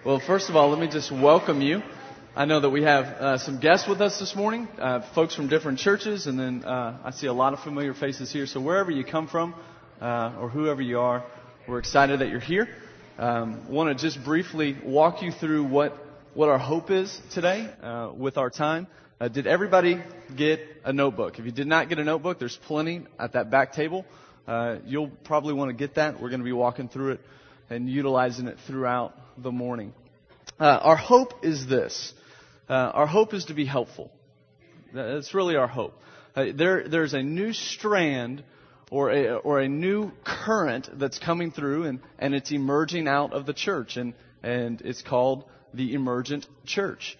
Well, first of all, let me just welcome you. I know that we have some guests with us this morning, folks from different churches, and then I see a lot of familiar faces here. So wherever you come from, or whoever you are, we're excited that you're here. Want to just briefly walk you through what our hope is today with our time. Did everybody get a notebook? If you did not get a notebook, there's plenty at that back table. You'll probably want to get that. We're going to be walking through it and utilizing it throughout the morning. Our hope is this. Our hope is to be helpful. That's really our hope. There's a new strand or a new current that's coming through, and it's emerging out of the church, and it's called the emergent church.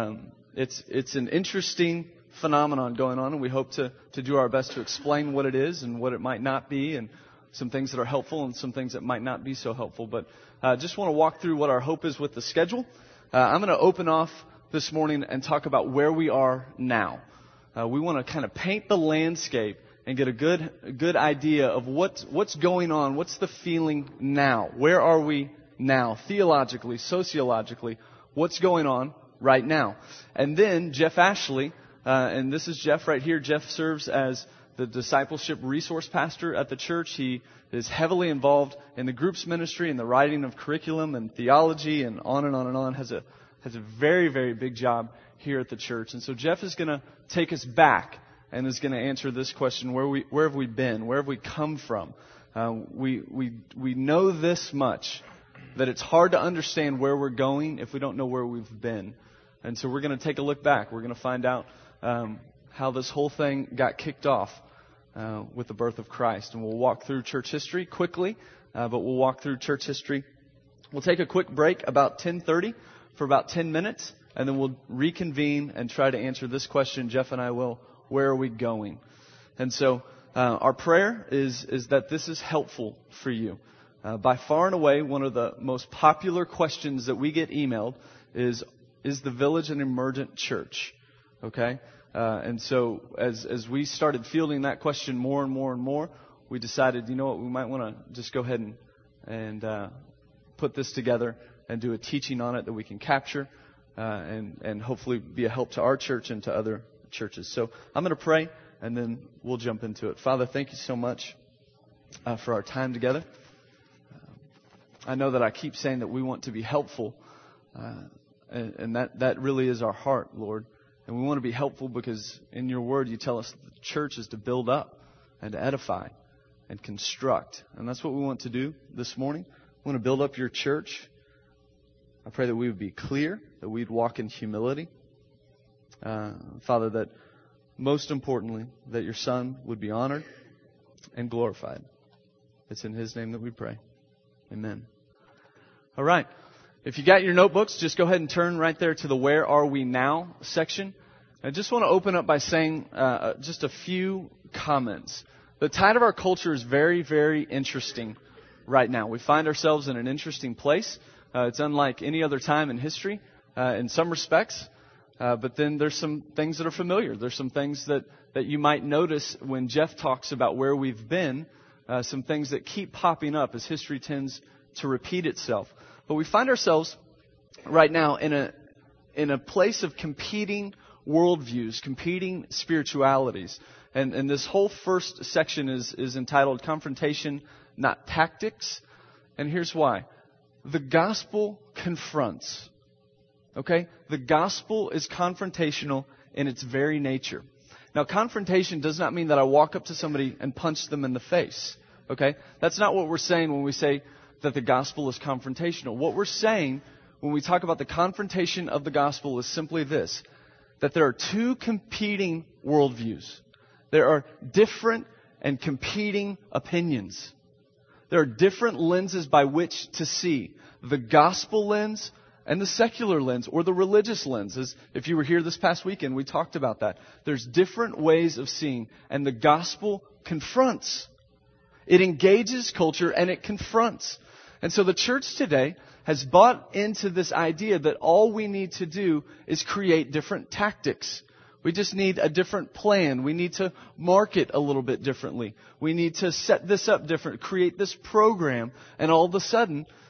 It's an interesting phenomenon going on, and we hope to do our best to explain what it is and what it might not be, and some things that are helpful and some things that might not be so helpful. But just want to walk through what our hope is with the schedule. I'm going to open off this morning and talk about where we are now. We want to kind of paint the landscape and get a good idea of what's going on. What's the feeling now? Where are we now? Theologically, sociologically, what's going on right now? And then Jeff Ashley, and this is Jeff right here. Jeff serves as the discipleship resource pastor at the church. He is heavily involved in the groups ministry and the writing of curriculum and theology and on and on and on. Has a very, very big job here at the church. And so Jeff is going to take us back and is going to answer this question: where have we been? Where have we come from? We know this much, that it's hard to understand where we're going if we don't know where we've been. And so we're going to take a look back. We're going to find out how this whole thing got kicked off with the birth of Christ. And we'll walk through church history quickly, but we'll walk through church history. We'll take a quick break about 10:30 for about 10 minutes, and then we'll reconvene and try to answer this question. Jeff and I will: where are we going? And so our prayer is that this is helpful for you. By far and away, one of the most popular questions that we get emailed is the Village an emergent church? Okay? And so as we started fielding that question more and more and more, we decided, you know what, we might want to just go ahead and put this together and do a teaching on it that we can capture and hopefully be a help to our church and to other churches. So I'm going to pray, and then we'll jump into it. Father, thank you so much for our time together. I know that I keep saying that we want to be helpful, and that really is our heart, Lord. And we want to be helpful because in your word you tell us the church is to build up and to edify and construct. And that's what we want to do this morning. We want to build up your church. I pray that we would be clear, that we'd walk in humility. Father, that most importantly, that your Son would be honored and glorified. It's in his name that we pray. Amen. All right. If you got your notebooks, just go ahead and turn right there to the Where Are We Now section. I just want to open up by saying just a few comments. The tide of our culture is very, very interesting right now. We find ourselves in an interesting place. It's unlike any other time in history in some respects. But then there's some things that are familiar. There's some things that you might notice when Jeff talks about where we've been, some things that keep popping up as history tends to repeat itself. But we find ourselves right now in a place of competing worldviews, competing spiritualities. And this whole first section is entitled Confrontation, Not Tactics. And here's why. The gospel confronts. Okay? The gospel is confrontational in its very nature. Now, confrontation does not mean that I walk up to somebody and punch them in the face. Okay? That's not what we're saying when we say that the gospel is confrontational. What we're saying when we talk about the confrontation of the gospel is simply this: that there are two competing worldviews. There are different and competing opinions. There are different lenses by which to see: the gospel lens and the secular lens, or the religious lens. If you were here this past weekend, we talked about that. There's different ways of seeing, and the gospel confronts. It engages culture and it confronts. And so the church today has bought into this idea that all we need to do is create different tactics. We just need a different plan. We need to market a little bit differently. We need to set this up different, create this program, and all of a sudden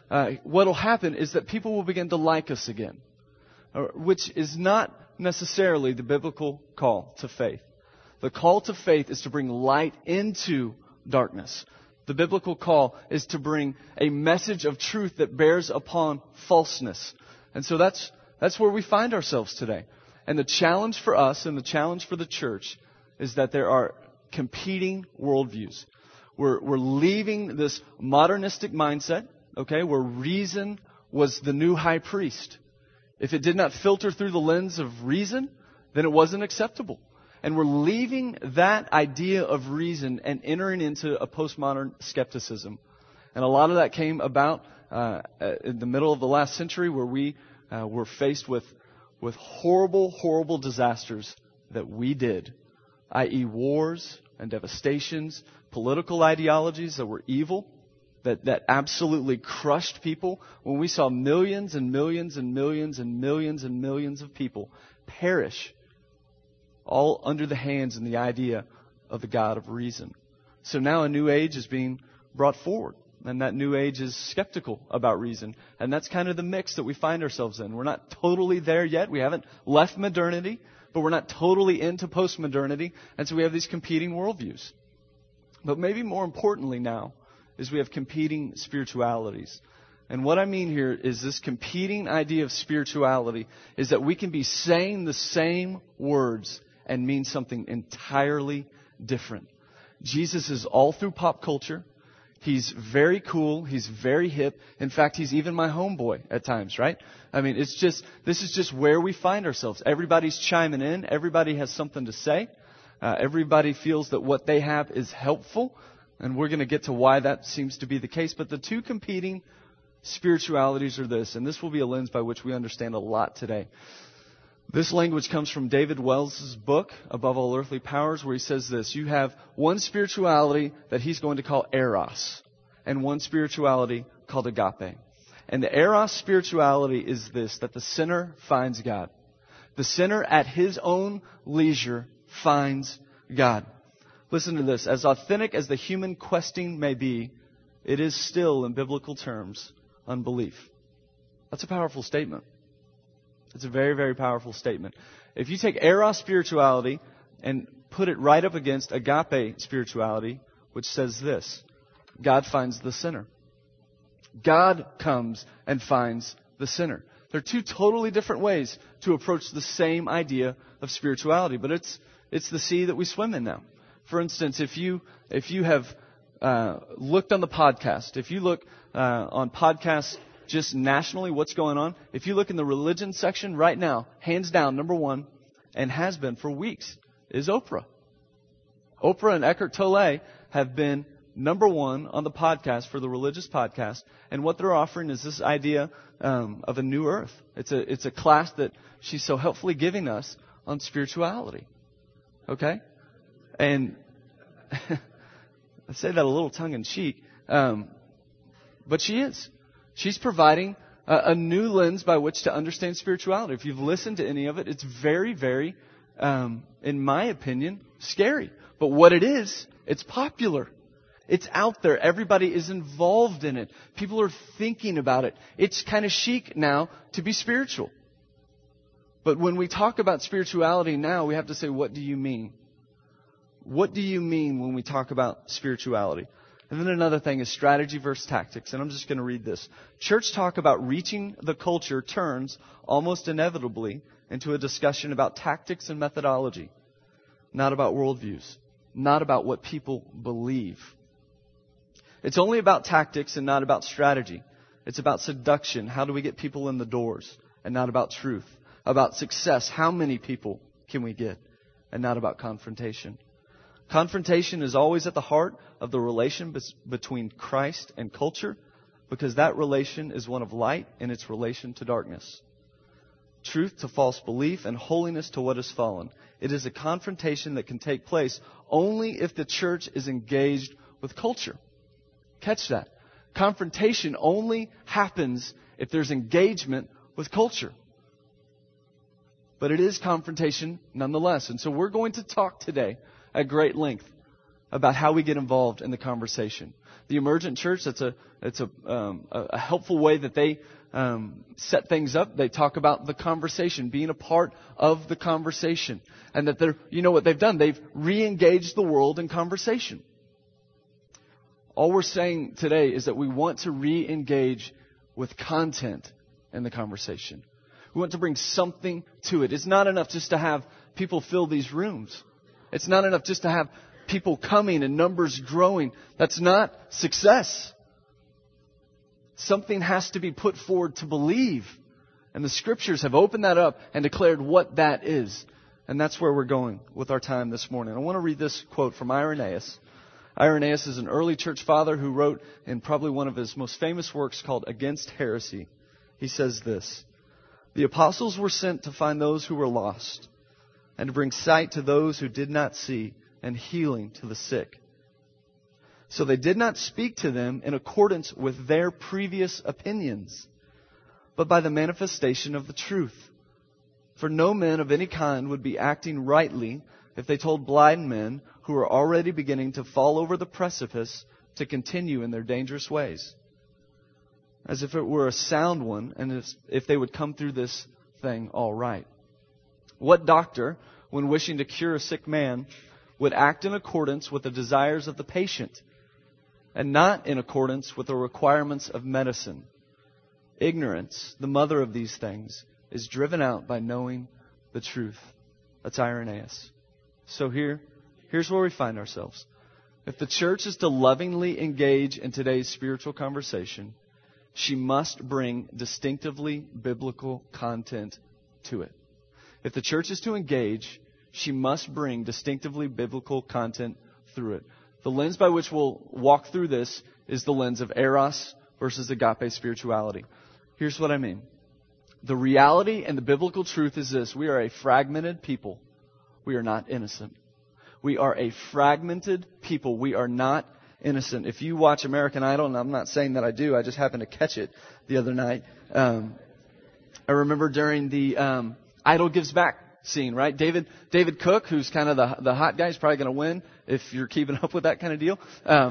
what will happen is that people will begin to like us again, which is not necessarily the biblical call to faith. The call to faith is to bring light into darkness. The biblical call is to bring a message of truth that bears upon falseness. And so that's where we find ourselves today. And the challenge for us and the challenge for the church is that there are competing worldviews. We're leaving this modernistic mindset, okay, where reason was the new high priest. If it did not filter through the lens of reason, then it wasn't acceptable. And we're leaving that idea of reason and entering into a postmodern skepticism. And a lot of that came about in the middle of the last century, where we were faced with horrible, horrible disasters that we did, i.e. wars and devastations, political ideologies that were evil, that absolutely crushed people. When we saw millions and millions and millions and millions and millions of people perish, all under the hands and the idea of the God of reason. So now a new age is being brought forward. And that new age is skeptical about reason. And that's kind of the mix that we find ourselves in. We're not totally there yet. We haven't left modernity, but we're not totally into postmodernity. And so we have these competing worldviews. But maybe more importantly now is we have competing spiritualities. And what I mean here is this competing idea of spirituality is that we can be saying the same words and mean something entirely different. Jesus is all through pop culture. He's very cool. He's very hip. In fact, he's even my homeboy at times, right? I mean, this is just where we find ourselves. Everybody's chiming in. Everybody has something to say. Everybody feels that what they have is helpful. And we're going to get to why that seems to be the case. But the two competing spiritualities are this, and this will be a lens by which we understand a lot today. This language comes from David Wells' book, Above All Earthly Powers, where he says this: you have one spirituality that he's going to call eros, and one spirituality called agape. And the eros spirituality is this, that the sinner finds God. The sinner at his own leisure finds God. Listen to this. As authentic as the human questing may be, it is still, in biblical terms, unbelief. That's a powerful statement. It's a very, very powerful statement. If you take eros spirituality and put it right up against agape spirituality, which says this: God finds the sinner. God comes and finds the sinner. They're two totally different ways to approach the same idea of spirituality, but it's the sea that we swim in now. For instance, if you have looked on the podcast, if you look on podcasts just nationally, what's going on? If you look in the religion section right now, hands down, number one, and has been for weeks, is Oprah. Oprah and Eckhart Tolle have been number one on the podcast for the religious podcast, and what they're offering is this idea of a new earth. It's a class that she's so helpfully giving us on spirituality. Okay? And I say that a little tongue-in-cheek, but she is. She's providing a new lens by which to understand spirituality. If you've listened to any of it, it's very, very, in my opinion, scary. But what it is, it's popular. It's out there. Everybody is involved in it. People are thinking about it. It's kind of chic now to be spiritual. But when we talk about spirituality now, we have to say, what do you mean? What do you mean when we talk about spirituality? And then another thing is strategy versus tactics. And I'm just going to read this. Church talk about reaching the culture turns almost inevitably into a discussion about tactics and methodology, not about worldviews, not about what people believe. It's only about tactics and not about strategy. It's about seduction. How do we get people in the doors? And not about truth. About success. How many people can we get? And not about confrontation. Confrontation is always at the heart of the relation between Christ and culture, because that relation is one of light in its relation to darkness. Truth to false belief and holiness to what has fallen. It is a confrontation that can take place only if the church is engaged with culture. Catch that. Confrontation only happens if there's engagement with culture. But it is confrontation nonetheless. And so we're going to talk today at great length about how we get involved in the conversation. The Emergent Church, it's a helpful way that they set things up. They talk about the conversation, being a part of the conversation. And that what they've done? They've re-engaged the world in conversation. All we're saying today is that we want to re-engage with content in the conversation. We want to bring something to it. It's not enough just to have people fill these rooms. It's not enough just to have people coming and numbers growing. That's not success. Something has to be put forward to believe. And the Scriptures have opened that up and declared what that is. And that's where we're going with our time this morning. I want to read this quote from Irenaeus. Irenaeus is an early church father who wrote in probably one of his most famous works called Against Heresy. He says this: "The apostles were sent to find those who were lost, and to bring sight to those who did not see, and healing to the sick. So they did not speak to them in accordance with their previous opinions, but by the manifestation of the truth. For no men of any kind would be acting rightly if they told blind men who are already beginning to fall over the precipice to continue in their dangerous ways, as if it were a sound one, and if they would come through this thing all right. What doctor, when wishing to cure a sick man, would act in accordance with the desires of the patient, and not in accordance with the requirements of medicine? Ignorance, the mother of these things, is driven out by knowing the truth." That's Irenaeus. So here's where we find ourselves. If the church is to lovingly engage in today's spiritual conversation, she must bring distinctively biblical content to it. If the church is to engage, she must bring distinctively biblical content through it. The lens by which we'll walk through this is the lens of eros versus agape spirituality. Here's what I mean. The reality and the biblical truth is this: we are a fragmented people. We are not innocent. We are a fragmented people. We are not innocent. If you watch American Idol, and I'm not saying that I do, I just happened to catch it the other night. I remember during the Idol Gives Back scene, right? David Cook, who's kind of the hot guy, is probably going to win if you're keeping up with that kind of deal.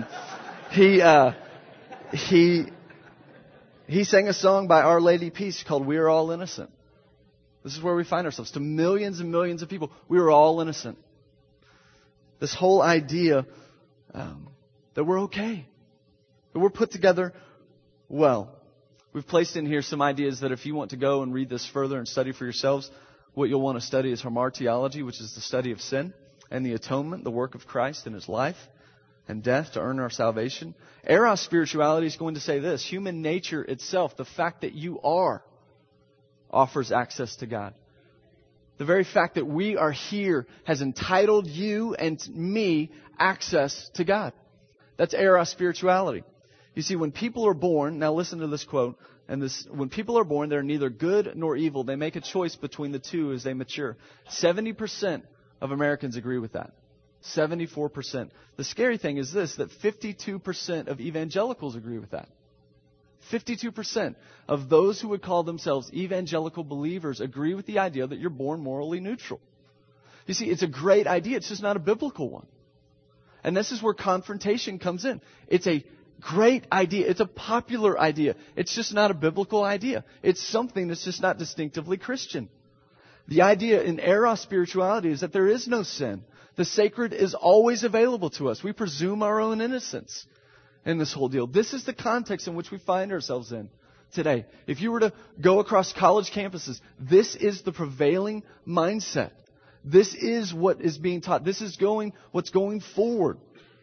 He sang a song by Our Lady Peace called "We Are All Innocent." This is where we find ourselves. To millions and millions of people, we are all innocent. This whole idea that we're okay, that we're put together well. We've placed in here some ideas that if you want to go and read this further and study for yourselves, what you'll want to study is hamartiology, which is the study of sin and the atonement, the work of Christ in His life and death to earn our salvation. Eros spirituality is going to say this: human nature itself, the fact that you are, offers access to God. The very fact that we are here has entitled you and me access to God. That's eros spirituality. You see, when people are born, now listen to this quote, when people are born, they're neither good nor evil. They make a choice between the two as they mature. 70% of Americans agree with that. 74%. The scary thing is this, that 52% of evangelicals agree with that. 52% of those who would call themselves evangelical believers agree with the idea that you're born morally neutral. You see, it's a great idea. It's just not a biblical one. And this is where confrontation comes in. It's a great idea. It's a popular idea. It's just not a biblical idea. It's something that's just not distinctively Christian. The idea in eros spirituality is that there is no sin. The sacred is always available to us. We presume our own innocence in this whole deal. This is the context in which we find ourselves in today. If you were to go across college campuses, this is the prevailing mindset. This is what is being taught. This is what's going forward.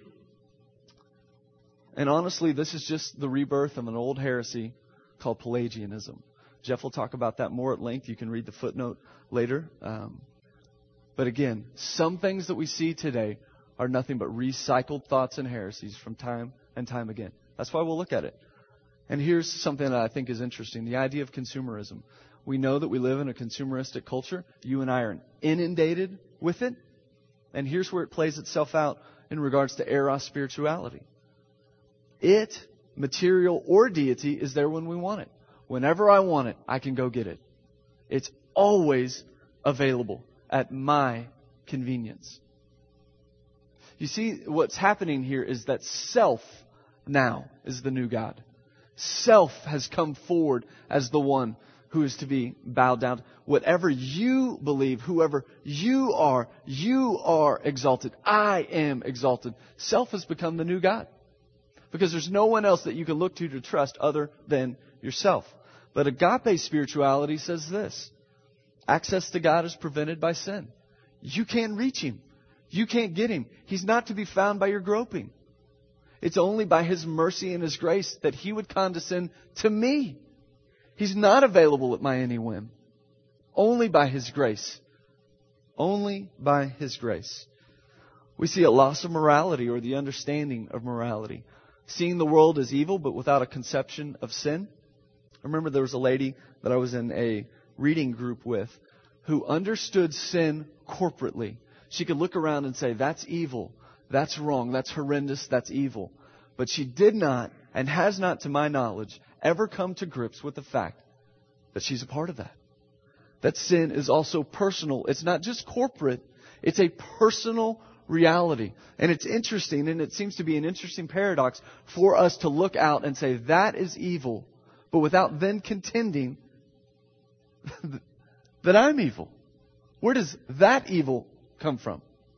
And honestly, this is just the rebirth of an old heresy called Pelagianism. Jeff will talk about that more at length. You can read the footnote later. But again, some things that we see today are nothing but recycled thoughts and heresies from time and time again. That's why we'll look at it. And here's something that I think is interesting. The idea of consumerism. We know that we live in a consumeristic culture. You and I are inundated with it. And here's where it plays itself out in regards to eros spirituality. It, material or deity, is there when we want it. Whenever I want it, I can go get it. It's always available at my convenience. You see, what's happening here is that self now is the new God. Self has come forward as the one who is to be bowed down. Whatever you believe, whoever you are exalted. I am exalted. Self has become the new God. Because there's no one else that you can look to trust other than yourself. But agape spirituality says this. Access to God is prevented by sin. You can't reach Him. You can't get Him. He's not to be found by your groping. It's only by His mercy and His grace that He would condescend to me. He's not available at my any whim. Only by His grace. Only by His grace. We see a loss of morality or the understanding of morality. Seeing the world as evil but without a conception of sin. I remember there was a lady that I was in a reading group with who understood sin corporately. She could look around and say, that's evil, that's wrong, that's horrendous, that's evil. But she did not, and has not to my knowledge, ever come to grips with the fact that she's a part of that. That sin is also personal. It's not just corporate, it's a personal reality. And it's interesting, and it seems to be an interesting paradox for us to look out and say, that is evil, but without then contending that I'm evil. Where does that evil come from?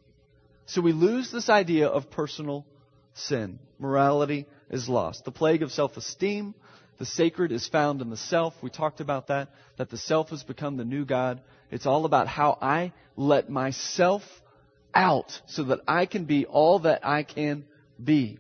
So we lose this idea of personal sin. Morality is lost. The plague of self-esteem. The sacred is found in the self. We talked about that the self has become the new God. It's all about how I let myself out so that I can be all that I can be.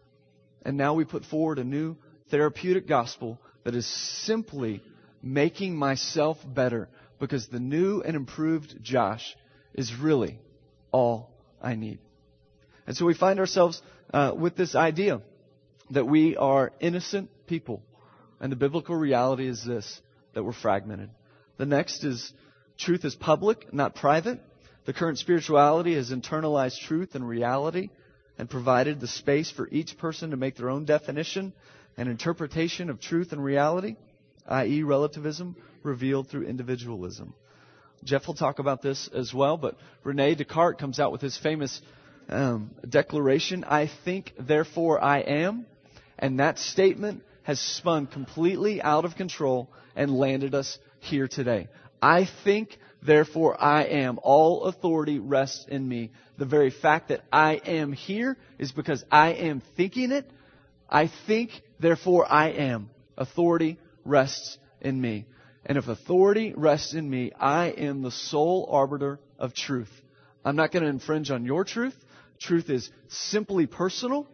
And now we put forward a new therapeutic gospel that is simply making myself better, because the new and improved Josh is really all I need. And so we find ourselves with this idea that we are innocent people. And the biblical reality is this, that we're fragmented. The next is truth is public, not private. The current spirituality has internalized truth and reality and provided the space for each person to make their own definition and interpretation of truth and reality, i.e. relativism revealed through individualism. Jeff will talk about this as well, but René Descartes comes out with his famous declaration, I think, therefore I am. And that statement has spun completely out of control and landed us here today. I think, therefore I am. All authority rests in me. The very fact that I am here is because I am thinking it. I think, therefore I am. Authority rests in me. And if authority rests in me, I am the sole arbiter of truth. I'm not going to infringe on your truth. Truth is simply personal.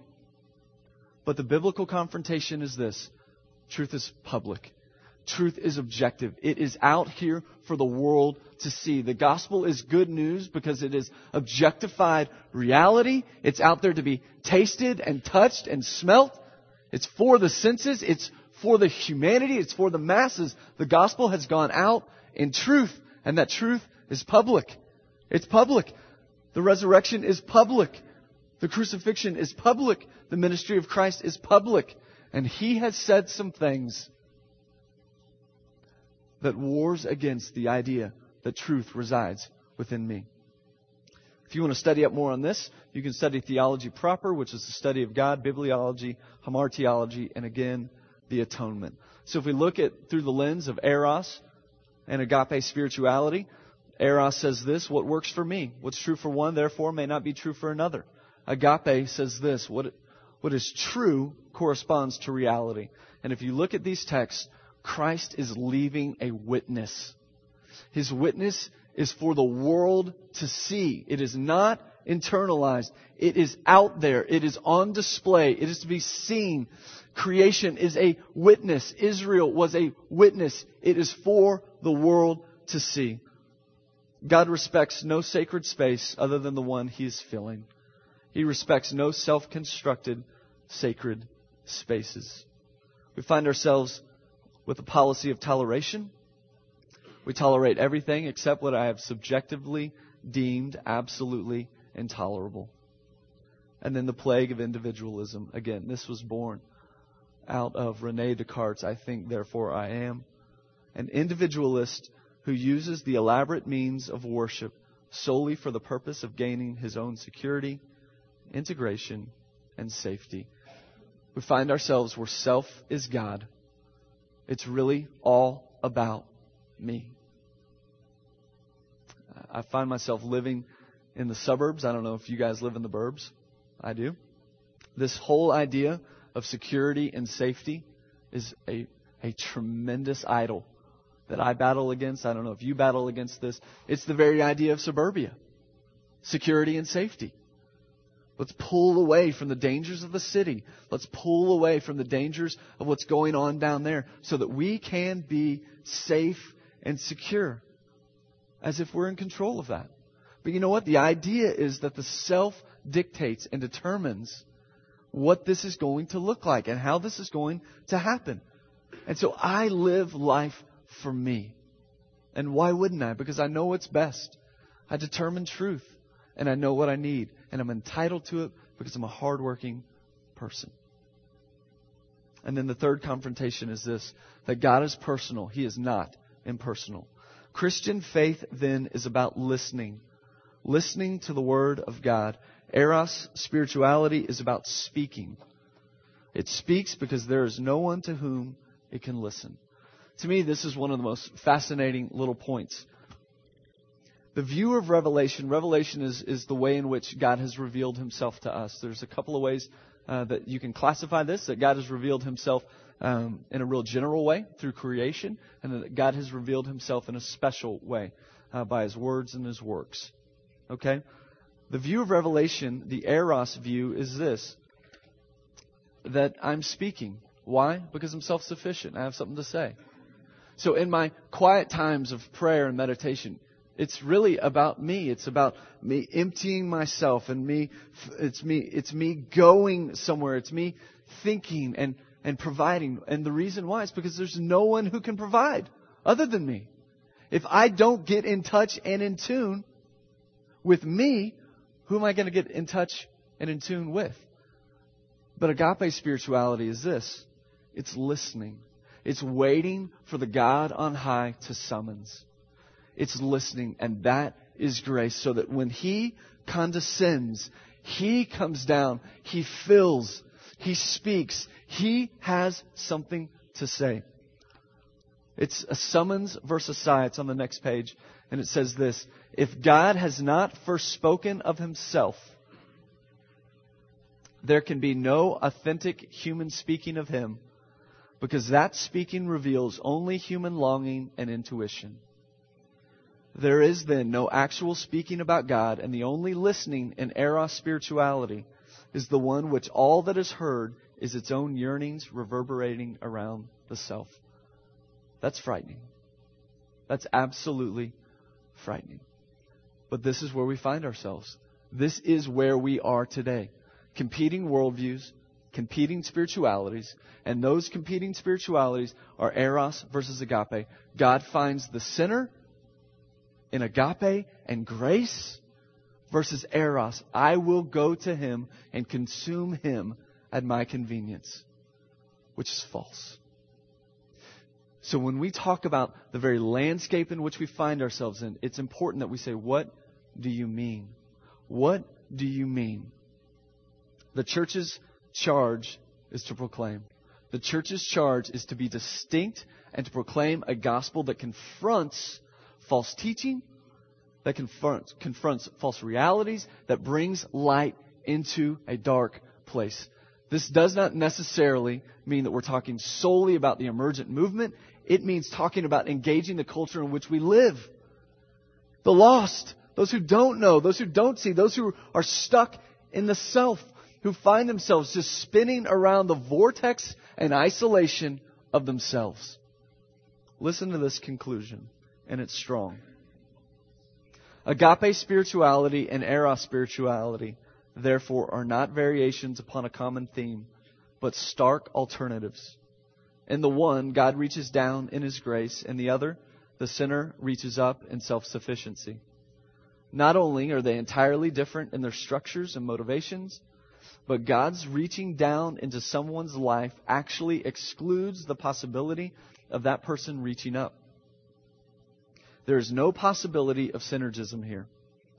But the biblical confrontation is this. Truth is public. Truth is objective. It is out here for the world to see. The gospel is good news because it is objectified reality. It's out there to be tasted and touched and smelt. It's for the senses. It's for the humanity. It's for the masses. The gospel has gone out in truth, and that truth is public. It's public. The resurrection is public. The crucifixion is public. The ministry of Christ is public. And He has said some things that wars against the idea that truth resides within me. If you want to study up more on this, you can study theology proper, which is the study of God, bibliology, hamartiology, and again, the atonement. So if we look at through the lens of eros and agape spirituality, eros says this, what works for me, what's true for one, therefore, may not be true for another. Agape says this, what is true corresponds to reality. And if you look at these texts, Christ is leaving a witness. His witness is for the world to see. It is not internalized. It is out there. It is on display. It is to be seen. Creation is a witness. Israel was a witness. It is for the world to see. God respects no sacred space other than the one He is filling. He respects no self-constructed sacred spaces. We find ourselves with a policy of toleration. We tolerate everything except what I have subjectively deemed absolutely intolerable. And then the plague of individualism. Again, this was born out of René Descartes' I think, therefore I am. An individualist who uses the elaborate means of worship solely for the purpose of gaining his own security integration, and safety. We find ourselves where self is God. It's really all about me. I find myself living in the suburbs. I don't know if you guys live in the burbs. I do. This whole idea of security and safety is a tremendous idol that I battle against. I don't know if you battle against this. It's the very idea of suburbia. Security and safety. Let's pull away from the dangers of the city. Let's pull away from the dangers of what's going on down there so that we can be safe and secure, as if we're in control of that. But you know what? The idea is that the self dictates and determines what this is going to look like and how this is going to happen. And so I live life for me. And why wouldn't I? Because I know what's best. I determine truth. And I know what I need. And I'm entitled to it because I'm a hardworking person. And then the third confrontation is this, that God is personal. He is not impersonal. Christian faith then is about listening. Listening to the Word of God. Eros, spirituality, is about speaking. It speaks because there is no one to whom it can listen. To me, this is one of the most fascinating little points. The view of Revelation is the way in which God has revealed Himself to us. There's a couple of ways that you can classify this, that God has revealed Himself in a real general way through creation, and that God has revealed Himself in a special way by His words and His works. Okay? The view of Revelation, the Eros view, is this, that I'm speaking. Why? Because I'm self-sufficient. I have something to say. So in my quiet times of prayer and meditation, it's really about me. It's about me emptying myself and it's me going somewhere. It's me thinking and providing. And the reason why is because there's no one who can provide other than me. If I don't get in touch and in tune with me, who am I going to get in touch and in tune with? But agape spirituality is this. It's listening. It's waiting for the God on high to summons. It's listening, and that is grace, so that when He condescends, He comes down, He fills, He speaks, He has something to say. It's a summons versus sigh. It's on the next page, and it says this: if God has not first spoken of Himself, there can be no authentic human speaking of Him, because that speaking reveals only human longing and intuition. There is then no actual speaking about God, and the only listening in Eros spirituality is the one which all that is heard is its own yearnings reverberating around the self. That's frightening. That's absolutely frightening. But this is where we find ourselves. This is where we are today. Competing worldviews, competing spiritualities, and those competing spiritualities are Eros versus agape. God finds the sinner in agape and grace versus Eros. I will go to Him and consume Him at my convenience, which is false. So when we talk about the very landscape in which we find ourselves in, it's important that we say, what do you mean? What do you mean? The church's charge is to proclaim. The church's charge is to be distinct and to proclaim a gospel that confronts false teaching, that confronts false realities, that brings light into a dark place. This does not necessarily mean that we're talking solely about the emergent movement. It means talking about engaging the culture in which we live. The lost, those who don't know, those who don't see, those who are stuck in the self, who find themselves just spinning around the vortex and isolation of themselves. Listen to this conclusion, and it's strong. Agape spirituality and Eros spirituality, therefore, are not variations upon a common theme, but stark alternatives. In the one, God reaches down in His grace. In the other, the sinner reaches up in self-sufficiency. Not only are they entirely different in their structures and motivations, but God's reaching down into someone's life actually excludes the possibility of that person reaching up. There is no possibility of synergism here,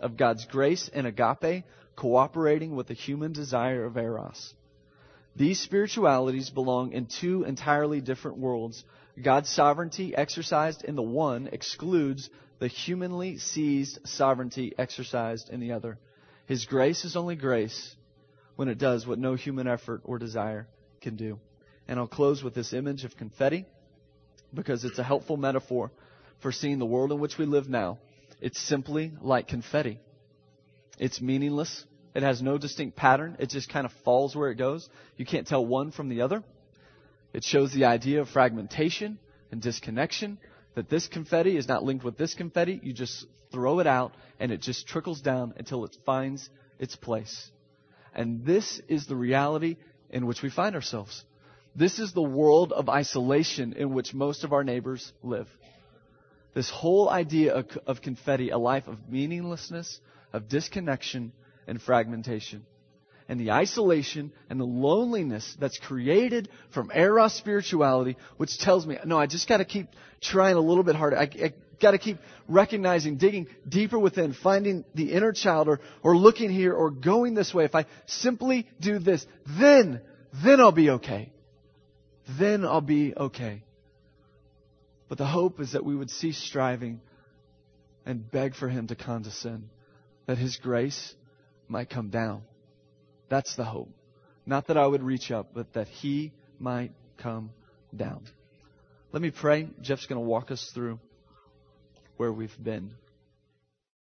of God's grace and agape cooperating with the human desire of eros. These spiritualities belong in two entirely different worlds. God's sovereignty exercised in the one excludes the humanly seized sovereignty exercised in the other. His grace is only grace when it does what no human effort or desire can do. And I'll close with this image of confetti because it's a helpful metaphor for seeing the world in which we live now. It's simply like confetti. It's meaningless. It has no distinct pattern. It just kind of falls where it goes. You can't tell one from the other. It shows the idea of fragmentation and disconnection, that this confetti is not linked with this confetti. You just throw it out and it just trickles down until it finds its place. And this is the reality in which we find ourselves. This is the world of isolation in which most of our neighbors live. This whole idea of confetti, a life of meaninglessness, of disconnection, and fragmentation. And the isolation and the loneliness that's created from eros spirituality, which tells me, no, I just got to keep trying a little bit harder. I got to keep recognizing, digging deeper within, finding the inner child, or looking here, or going this way. If I simply do this, then I'll be okay. Then I'll be okay. But the hope is that we would cease striving and beg for Him to condescend, that His grace might come down. That's the hope. Not that I would reach up, but that He might come down. Let me pray. Jeff's going to walk us through where we've been.